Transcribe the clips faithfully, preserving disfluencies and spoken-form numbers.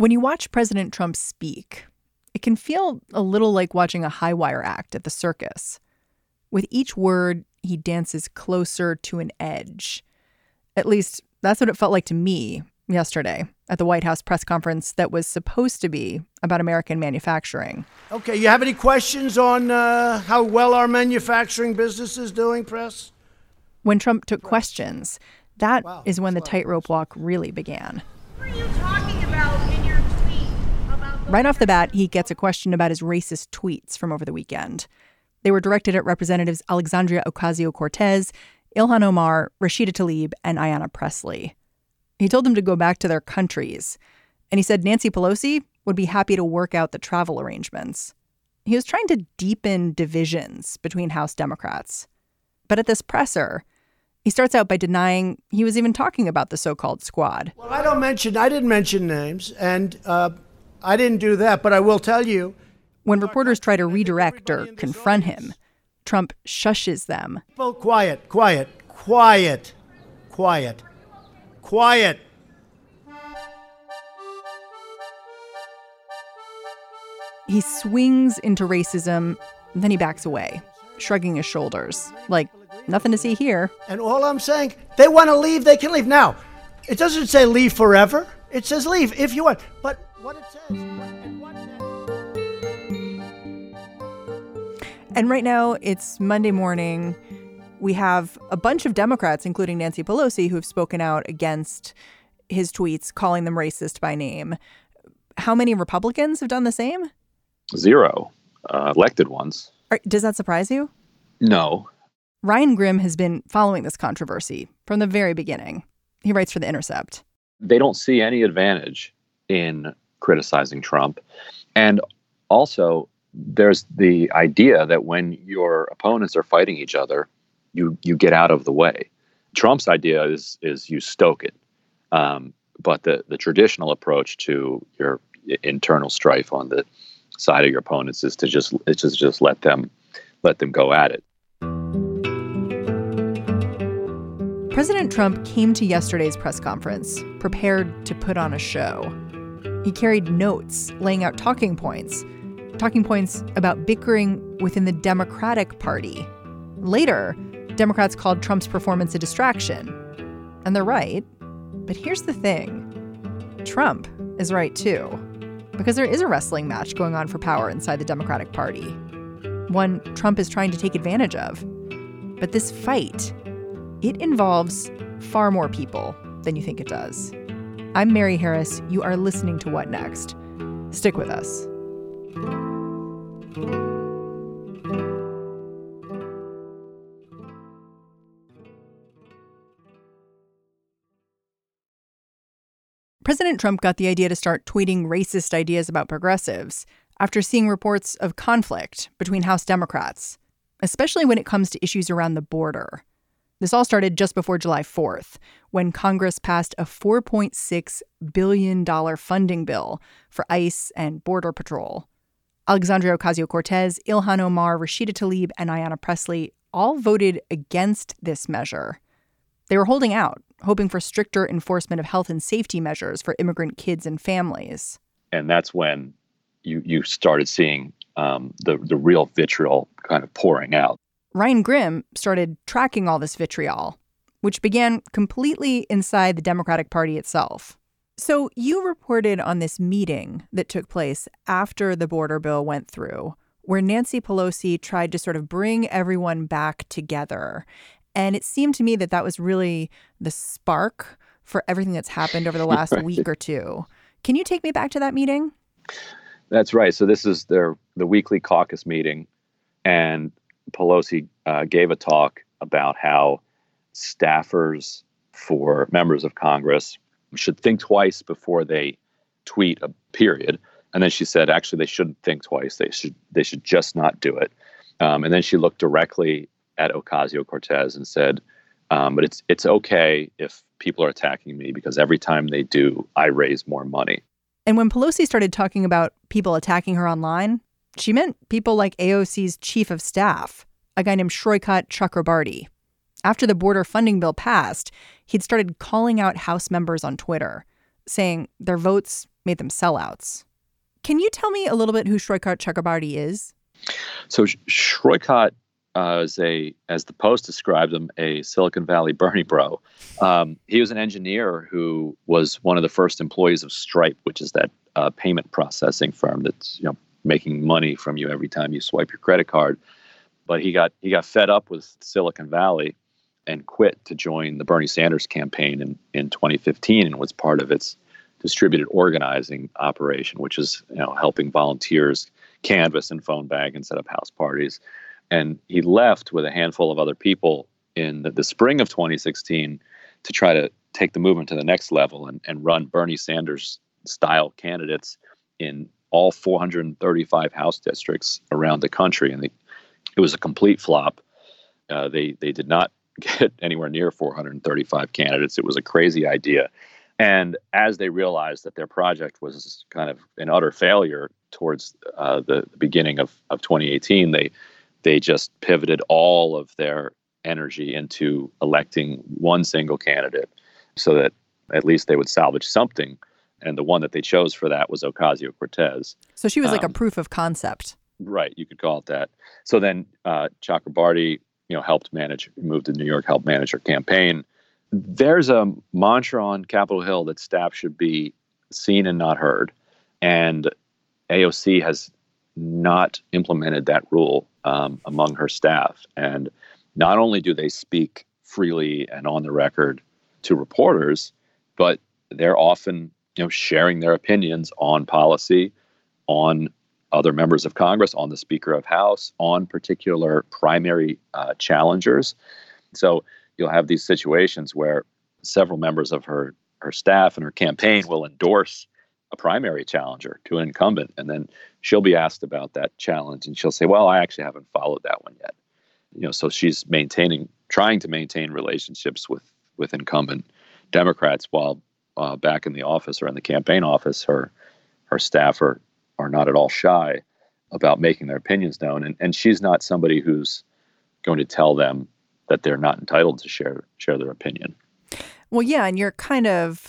When you watch President Trump speak, it can feel a little like watching a high wire act at the circus. With each word, he dances closer to an edge. At least that's what it felt like to me yesterday at the White House press conference that was supposed to be about American manufacturing. Okay, you have any questions on uh, how well our manufacturing business is doing, press? When Trump took questions, that Wow, is when the that's a lot of tightrope walk really began. What are you talking about in your tweet? About Right off the bat, he gets a question about his racist tweets from over the weekend. They were directed at Representatives Alexandria Ocasio-Cortez, Ilhan Omar, Rashida Tlaib, and Ayanna Pressley. He told them to go back to their countries. And he said Nancy Pelosi would be happy to work out the travel arrangements. He was trying to deepen divisions between House Democrats. But at this presser, he starts out by denying he was even talking about the so-called squad. Well, I don't mention, I didn't mention names, and uh, I didn't do that, but I will tell you. When reporters try to redirect or confront him, Trump shushes them. People, quiet, quiet, quiet, quiet, quiet. He swings into racism, then he backs away, shrugging his shoulders, like nothing to see here. And all I'm saying, they want to leave, they can leave. Now, it doesn't say leave forever. It says leave if you want. But what it says, and what And right now, it's Monday morning. We have a bunch of Democrats, including Nancy Pelosi, who have spoken out against his tweets, calling them racist by name. How many Republicans have done the same? Zero. Uh, elected ones. Are, does that surprise you? No. Ryan Grim has been following this controversy from the very beginning. He writes for The Intercept. They don't see any advantage in criticizing Trump. And also, there's the idea that when your opponents are fighting each other, you you get out of the way. Trump's idea is is you stoke it. Um, but the, the traditional approach to your internal strife on the side of your opponents is to just it's just just let them let them go at it. President Trump came to yesterday's press conference prepared to put on a show. He carried notes laying out talking points, talking points about bickering within the Democratic Party. Later, Democrats called Trump's performance a distraction. And they're right. But here's the thing. Trump is right, too, because there is a wrestling match going on for power inside the Democratic Party, one Trump is trying to take advantage of. But this fight, it involves far more people than you think it does. I'm Mary Harris. You are listening to What Next? Stick with us. President Trump got the idea to start tweeting racist ideas about progressives after seeing reports of conflict between House Democrats, especially when it comes to issues around the border. This all started just before July fourth, when Congress passed a four point six billion dollars funding bill for ICE and Border Patrol. Alexandria Ocasio-Cortez, Ilhan Omar, Rashida Tlaib, and Ayanna Pressley all voted against this measure. They were holding out, hoping for stricter enforcement of health and safety measures for immigrant kids and families. And that's when you you started seeing um, the, the real vitriol kind of pouring out. Ryan Grim started tracking all this vitriol, which began completely inside the Democratic Party itself. So you reported on this meeting that took place after the border bill went through, where Nancy Pelosi tried to sort of bring everyone back together. And it seemed to me that that was really the spark for everything that's happened over the last right. week or two. Can you take me back to that meeting? That's right. So this is their the weekly caucus meeting. And Pelosi uh, gave a talk about how staffers for members of Congress should think twice before they tweet a period. And then she said, actually, they shouldn't think twice. They should they should just not do it. Um, and then she looked directly at Ocasio-Cortez and said, um, but it's it's OK if people are attacking me because every time they do, I raise more money. And when Pelosi started talking about people attacking her online, she meant people like A O C's chief of staff, a guy named Shroykut Chakrabarti. After the border funding bill passed, he'd started calling out House members on Twitter, saying their votes made them sellouts. Can you tell me a little bit who Shrikant Chakrabarti is? So Shrikant uh, is a, as the Post described him, a Silicon Valley Bernie bro. Um, he was an engineer who was one of the first employees of Stripe, which is that uh, payment processing firm that's, you know, making money from you every time you swipe your credit card. But he got he got fed up with Silicon Valley and quit to join the Bernie Sanders campaign in, in twenty fifteen and was part of its distributed organizing operation, which is, you know, helping volunteers canvass and phone bag and set up house parties. And he left with a handful of other people in the, the spring of twenty sixteen to try to take the movement to the next level and, and run Bernie Sanders style candidates in all four hundred thirty-five House districts around the country. And they, it was a complete flop. Uh, they they did not get anywhere near four hundred thirty-five candidates. It was a crazy idea. And as they realized that their project was kind of an utter failure towards uh, the beginning of, of twenty eighteen, they they just pivoted all of their energy into electing one single candidate so that at least they would salvage something. And the one that they chose for that was Ocasio-Cortez. So she was like um, a proof of concept. Right, you could call it that. So then uh, Chakrabarti, you know, helped manage, moved to New York, helped manage her campaign. There's a mantra on Capitol Hill that staff should be seen and not heard. And A O C has not implemented that rule um, among her staff. And not only do they speak freely and on the record to reporters, but they're often, you know, sharing their opinions on policy, on other members of Congress, on the Speaker of House, on particular primary uh, challengers. So you'll have these situations where several members of her, her staff and her campaign will endorse a primary challenger to an incumbent, and then she'll be asked about that challenge, and she'll say, well, I actually haven't followed that one yet. You know, so she's maintaining, trying to maintain relationships with, with incumbent Democrats while uh, back in the office or in the campaign office, her her staff are, are not at all shy about making their opinions known. And, and she's not somebody who's going to tell them that they're not entitled to share share their opinion. Well, yeah, and you're kind of,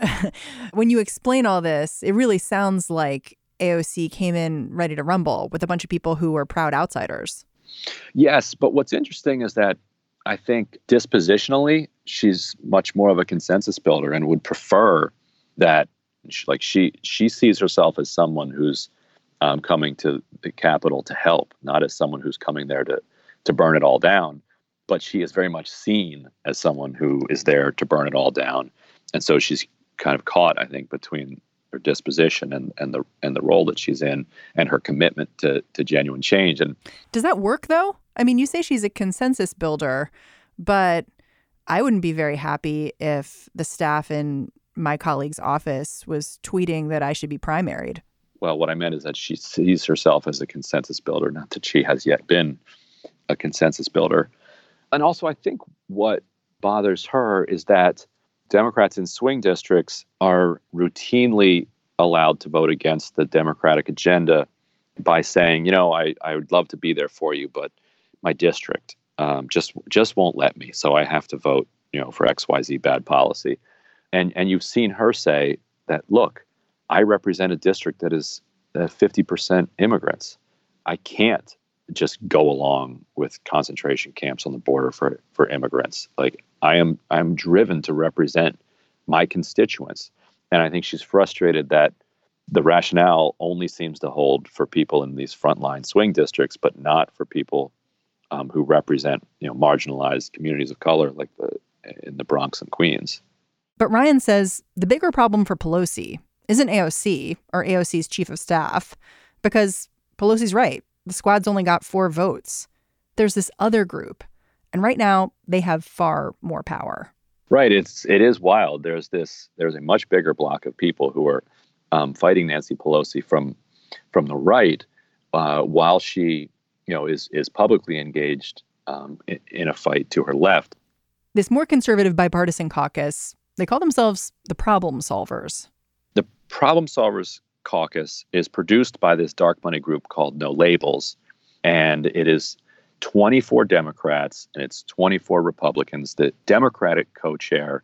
when you explain all this, it really sounds like A O C came in ready to rumble with a bunch of people who were proud outsiders. Yes, but what's interesting is that I think dispositionally, she's much more of a consensus builder and would prefer that, like she she sees herself as someone who's um, coming to the Capitol to help, not as someone who's coming there to to burn it all down. But she is very much seen as someone who is there to burn it all down. And so she's kind of caught, I think, between her disposition and, and the and the role that she's in and her commitment to to genuine change. And does that work, though? I mean, you say she's a consensus builder, but I wouldn't be very happy if the staff in my colleague's office was tweeting that I should be primaried. Well, what I meant is that she sees herself as a consensus builder, not that she has yet been a consensus builder. And also, I think what bothers her is that Democrats in swing districts are routinely allowed to vote against the Democratic agenda by saying, you know, I, I would love to be there for you, but my district um, just just won't let me. So I have to vote, you know, for X Y Z bad policy. And and you've seen her say that, look, I represent a district that is uh, fifty percent immigrants. I can't just go along with concentration camps on the border for, for immigrants. Like I am, I'm driven to represent my constituents. And I think she's frustrated that the rationale only seems to hold for people in these frontline swing districts, but not for people um, who represent, you know, marginalized communities of color like the in the Bronx and Queens. But Ryan says the bigger problem for Pelosi isn't A O C or A O C's chief of staff, because Pelosi's right. The squad's only got four votes. There's this other group, and right now they have far more power. Right. It's it is wild. There's this. There's a much bigger block of people who are um, fighting Nancy Pelosi from from the right, uh, while she, you know, is is publicly engaged um, in, in a fight to her left. This more conservative bipartisan caucus, they call themselves the Problem Solvers. The Problem Solvers Caucus is produced by this dark money group called No Labels, and it is twenty-four Democrats and it's twenty-four Republicans. The Democratic co-chair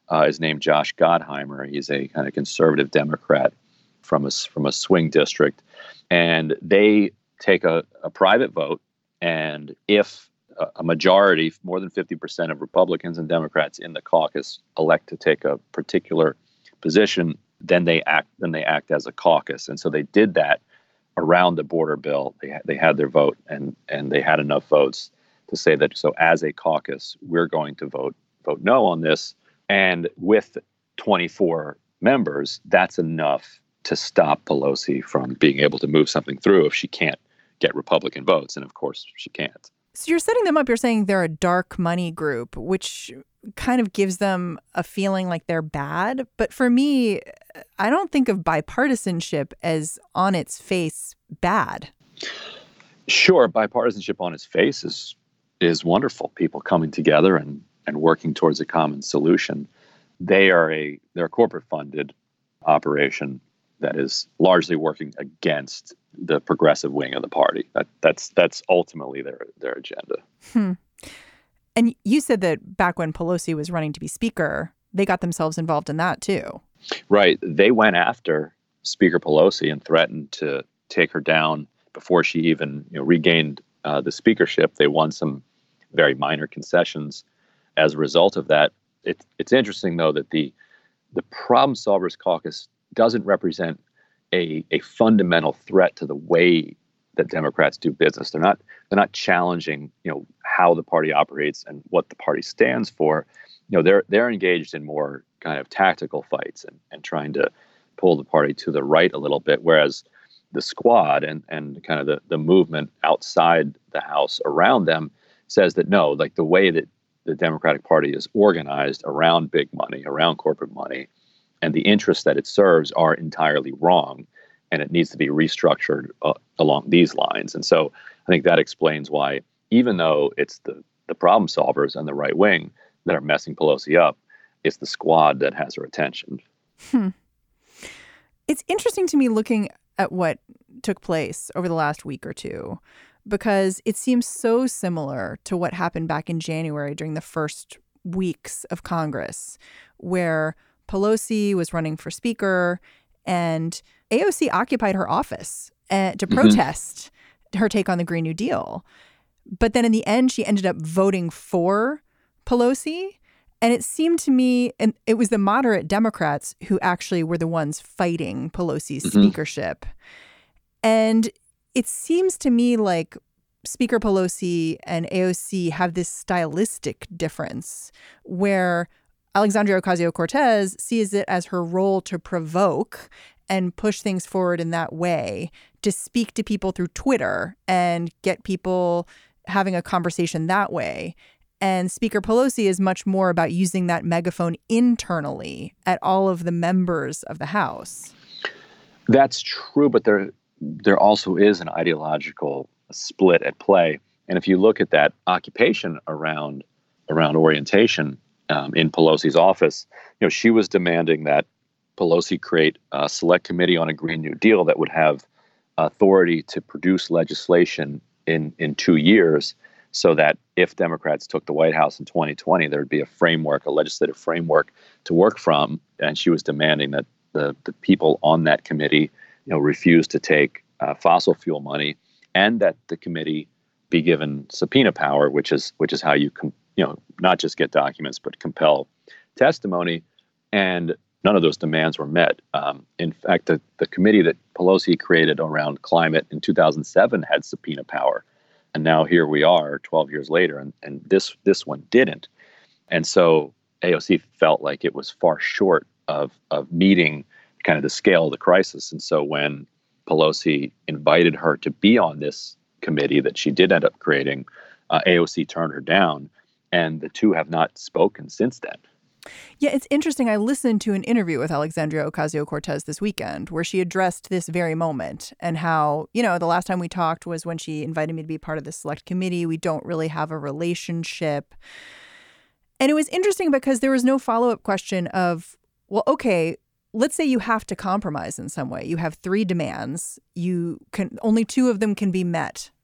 uh, is named Josh Gottheimer. He's a kind of conservative Democrat from a, from a swing district. And they take a, a private vote. And if a, a majority, more than fifty percent of Republicans and Democrats in the caucus elect to take a particular position, then they act then they act as a caucus. And so they did that around the border bill. They had, they had their vote, and and they had enough votes to say that, so as a caucus, we're going to vote vote no on this. And with twenty-four members, that's enough to stop Pelosi from being able to move something through if she can't get Republican votes. And of course, she can't. So you're setting them up. You're saying they're a dark money group, which kind of gives them a feeling like they're bad. But for me, I don't think of bipartisanship as on its face bad. Sure, bipartisanship on its face is is wonderful. People coming together and, and working towards a common solution. They are a they're a corporate funded operation that is largely working against the progressive wing of the party. That that's that's ultimately their their agenda. Hmm. And you said that back when Pelosi was running to be speaker, they got themselves involved in that too. Right. They went after Speaker Pelosi and threatened to take her down before she even, you know, regained uh, the speakership. They won some very minor concessions as a result of that. It, it's interesting, though, that the the Problem Solvers Caucus doesn't represent a a fundamental threat to the way that Democrats do business. They're not they're not challenging, you know, how the party operates and what the party stands for. You know, they're they're engaged in more kind of tactical fights and, and trying to pull the party to the right a little bit, whereas the squad and and kind of the, the movement outside the House around them says that no, like the way that the Democratic Party is organized around big money, around corporate money, and the interests that it serves are entirely wrong, and it needs to be restructured uh, along these lines. And so I think that explains why, even though it's the, the problem solvers and the right wing that are messing Pelosi up, it's the squad that has her attention. Hmm. It's interesting to me looking at what took place over the last week or two, because it seems so similar to what happened back in January during the first weeks of Congress, where Pelosi was running for speaker and A O C occupied her office uh, to protest mm-hmm. her take on the Green New Deal. But then in the end, she ended up voting for Pelosi. And it seemed to me, and it was the moderate Democrats who actually were the ones fighting Pelosi's mm-hmm. speakership. And it seems to me like Speaker Pelosi and A O C have this stylistic difference where Alexandria Ocasio-Cortez sees it as her role to provoke and push things forward in that way, to speak to people through Twitter and get people having a conversation that way. And Speaker Pelosi is much more about using that megaphone internally at all of the members of the House. That's true, but there there also is an ideological split at play. And if you look at that occupation around around orientation um, in Pelosi's office, you know, she was demanding that Pelosi create a select committee on a Green New Deal that would have authority to produce legislation in in two years, so that if Democrats took the White House in twenty twenty, there would be a framework, a legislative framework to work from. And she was demanding that the, the people on that committee, you know, refuse to take uh, fossil fuel money, and that the committee be given subpoena power, which is which is how you com- you know not just get documents but compel testimony. And none of those demands were met. Um, in fact, the, the committee that Pelosi created around climate in two thousand seven had subpoena power. And now here we are twelve years later, and, and this this one didn't. And so A O C felt like it was far short of of meeting kind of the scale of the crisis. And so when Pelosi invited her to be on this committee that she did end up creating, uh, A O C turned her down, and the two have not spoken since then. Yeah, it's interesting. I listened to an interview with Alexandria Ocasio-Cortez this weekend where she addressed this very moment and how, you know, the last time we talked was when she invited me to be part of the select committee. We don't really have a relationship. And it was interesting because there was no follow-up question of, well, okay, let's say you have to compromise in some way. You have three demands. You can only two of them can be met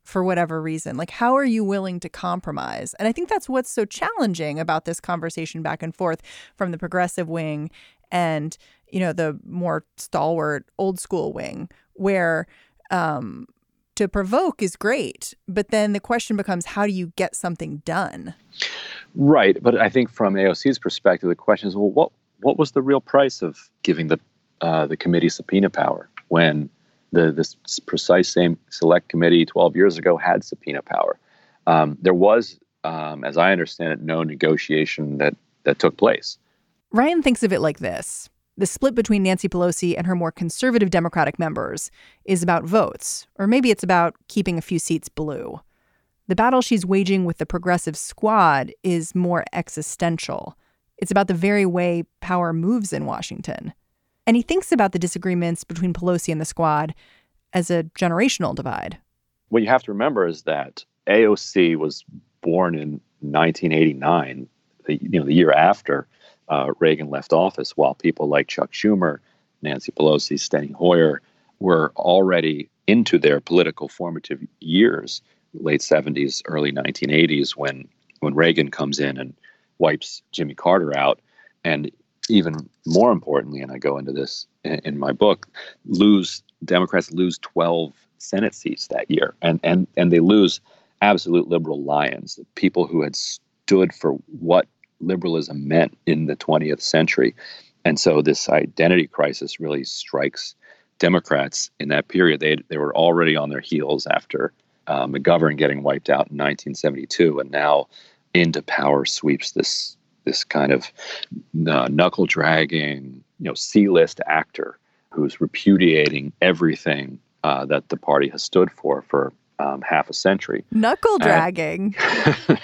for whatever reason? Like, how are you willing to compromise? And I think that's what's so challenging about this conversation back and forth from the progressive wing and, you know, the more stalwart old school wing, where um, to provoke is great. But then the question becomes, how do you get something done? Right. But I think from A O C's perspective, the question is, well, what what was the real price of giving the uh, the committee subpoena power when the this precise same select committee twelve years ago had subpoena power? Um, there was, um, as I understand it, no negotiation that that took place. Ryan thinks of it like this. The split between Nancy Pelosi and her more conservative Democratic members is about votes, or maybe it's about keeping a few seats blue. The battle she's waging with the progressive squad is more existential. It's about the very way power moves in Washington. And he thinks about the disagreements between Pelosi and the squad as a generational divide. What you have to remember is that A O C was born in nineteen eighty-nine, the, you know, the year after uh, Reagan left office, while people like Chuck Schumer, Nancy Pelosi, Steny Hoyer were already into their political formative years, late seventies, early nineteen eighties, when when Reagan comes in and wipes Jimmy Carter out. And even more importantly, and I go into this in, in my book, lose Democrats lose twelve Senate seats that year. And, and, and they lose absolute liberal lions, people who had stood for what liberalism meant in the twentieth century. And so this identity crisis really strikes Democrats in that period. They they were already on their heels after uh, McGovern getting wiped out in nineteen seventy-two, and now into power sweeps this this kind of uh, knuckle dragging, you know, C-list actor who's repudiating everything uh, that the party has stood for for um, half a century. Knuckle dragging. And,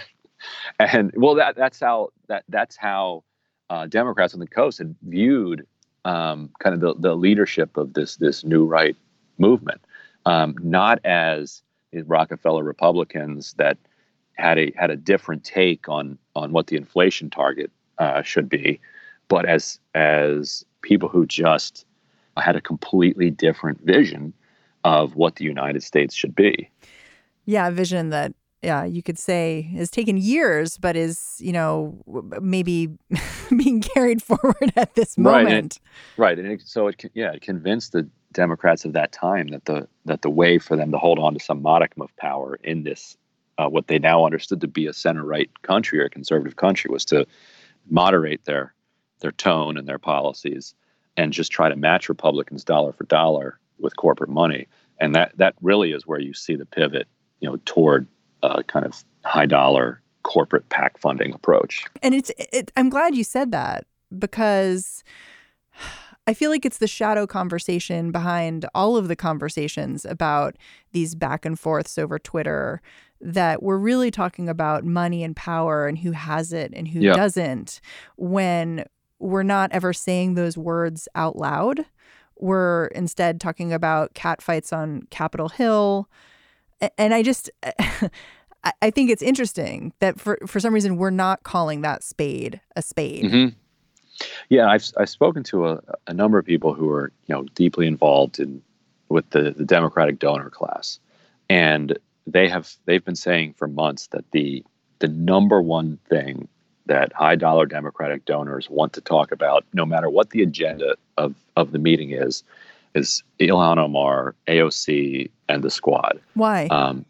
and well, that that's how that that's how uh, Democrats on the coast had viewed um, kind of the, the leadership of this this new right movement, um, not as the Rockefeller Republicans that had a had a different take on on what the inflation target uh, should be, but as as people who just had a completely different vision of what the United States should be. Yeah, a vision that, yeah, you could say has taken years, but is, you know, maybe being carried forward at this moment. Right, and it, right, and it, so it yeah, it convinced the Democrats of that time that the that the way for them to hold on to some modicum of power in this uh, what they now understood to be a center-right country or a conservative country was to moderate their their tone and their policies and just try to match Republicans dollar for dollar with corporate money. And that that really is where you see the pivot, you know, toward a kind of high dollar corporate PAC funding approach. And it's it, I'm glad you said that, because I feel like it's the shadow conversation behind all of the conversations about these back and forths over Twitter, that we're really talking about money and power and who has it and who yeah. doesn't, when we're not ever saying those words out loud. We're instead talking about catfights on Capitol Hill. And I just, I think it's interesting that for, for some reason, we're not calling that spade a spade. Mm-hmm. Yeah, I've I've spoken to a, a number of people who are, you know, deeply involved in with the, the Democratic donor class. And they have they've been saying for months that the the number one thing that high dollar Democratic donors want to talk about, no matter what the agenda of, of the meeting is, is Ilhan Omar, A O C, and the squad. Why? Um,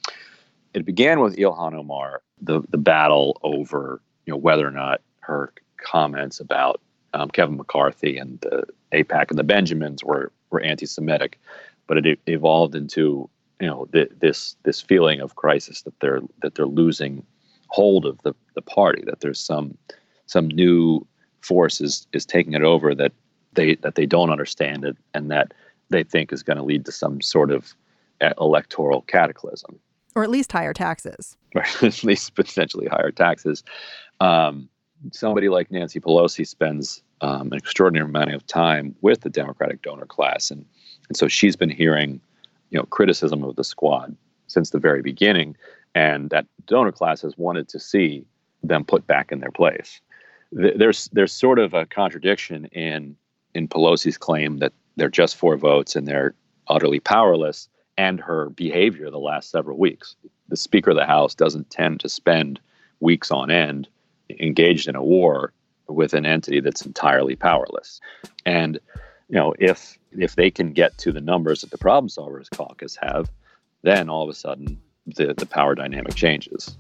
it began with Ilhan Omar, the the battle over, you know, whether or not her comments about um, Kevin McCarthy and the AIPAC and the Benjamins were were anti-Semitic, but it evolved into, you know, th- this this feeling of crisis that they're that they're losing hold of the, the party, that there's some some new force is, is taking it over that they that they don't understand it and that they think is going to lead to some sort of electoral cataclysm. Or at least higher taxes. Or at least potentially higher taxes. Um, somebody like Nancy Pelosi spends um, an extraordinary amount of time with the Democratic donor class. And, and so she's been hearing, you know, criticism of the squad since the very beginning. And that donor class has wanted to see them put back in their place. There's there's sort of a contradiction in in Pelosi's claim that they're just four votes and they're utterly powerless, and her behavior the last several weeks. The Speaker of the House doesn't tend to spend weeks on end engaged in a war with an entity that's entirely powerless. And, you know, if if they can get to the numbers that the Problem Solvers Caucus have, then all of a sudden the, the power dynamic changes.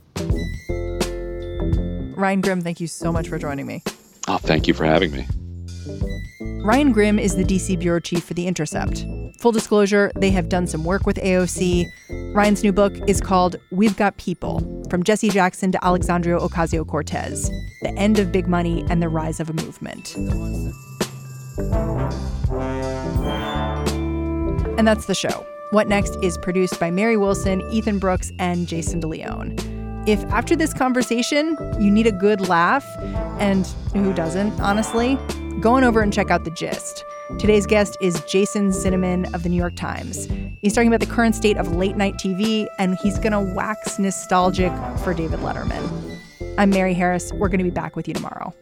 Ryan Grim, thank you so much for joining me. Oh, thank you for having me. Ryan Grim is the D C bureau chief for The Intercept. Full disclosure, they have done some work with A O C. Ryan's new book is called We've Got People, From Jesse Jackson to Alexandria Ocasio-Cortez, The End of Big Money and the Rise of a Movement. And that's the show. What Next is produced by Mary Wilson, Ethan Brooks, and Jason DeLeon. If after this conversation you need a good laugh, and who doesn't, honestly, go on over and check out The Gist. Today's guest is Jason Zinoman of The New York Times. He's talking about the current state of late night T V, and he's going to wax nostalgic for David Letterman. I'm Mary Harris. We're going to be back with you tomorrow.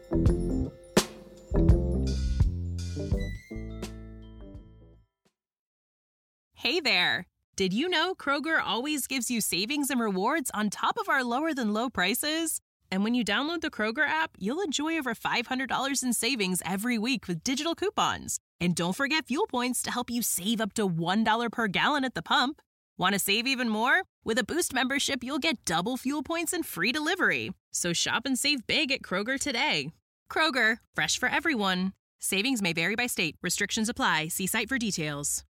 Hey there. Did you know Kroger always gives you savings and rewards on top of our lower than low prices? And when you download the Kroger app, you'll enjoy over five hundred dollars in savings every week with digital coupons. And don't forget fuel points to help you save up to one dollar per gallon at the pump. Want to save even more? With a Boost membership, you'll get double fuel points and free delivery. So shop and save big at Kroger today. Kroger, fresh for everyone. Savings may vary by state. Restrictions apply. See site for details.